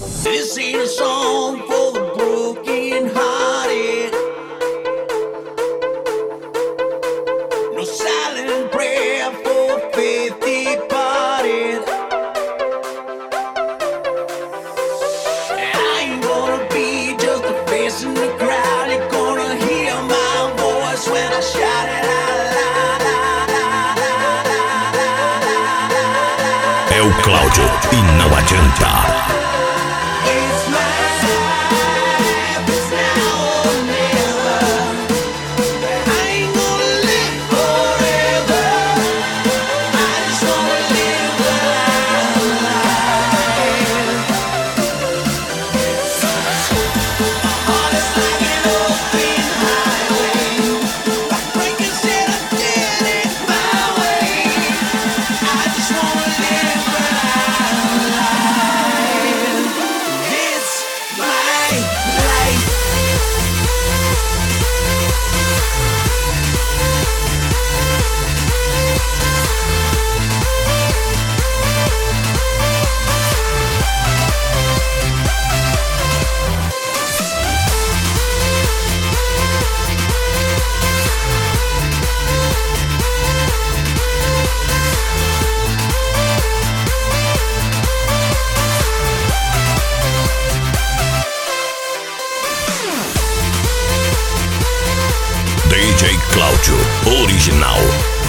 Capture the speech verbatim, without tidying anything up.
This ain't a song for the broken hearted. No silent prayer for faith departed. And I ain't gonna be just a face in the crowd. You're gonna hear my voice when I shout it out loud. É o Cláudio e não adianta. D J Cláudio, original.